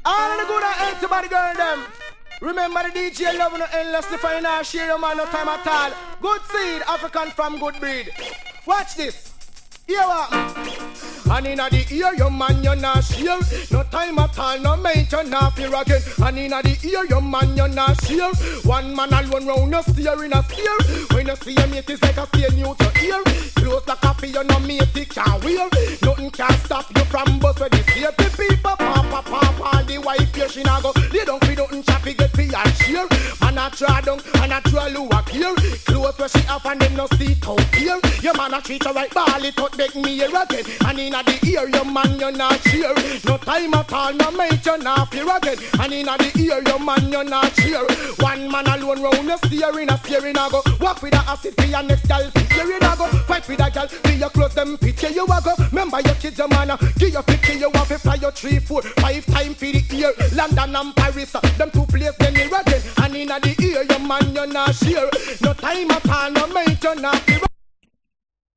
All of the good and empty body girl them. Remember the DJ love no endlessly for you share your man no time at all. Good seed, African from good breed. Watch this. Here what? And inna the ear your man you not share. No time at all, no mate you not fear again. And inna the ear your man you not share. One man alone round no steer in a steer. When you see a mate it's like a stay new to ear. Close like coffee you no mate it can't wear. Nothing can stop you from bust with this here. The people pop all the wife here she not go. They don't feel nothing choppy get fi and share. Man a try down and a try luck here. Close where she have and them no see out here. Your man a treat her right ball it out beg me here again. And inna the ear your man you not cheer. No time at all no mate you not fear again. And inna the ear your man you not cheer. One man alone round no steering a steering a go. Walk with a acid for your next gal here you a go. Fight with a gal for your clothes them picture you a go. Remember your kids your man give your picture you have to fly your 3, 4, 5 times for the ear. London and Paris them two places then here again. And inna the ear your man you not share. No time at all no mate you not fear.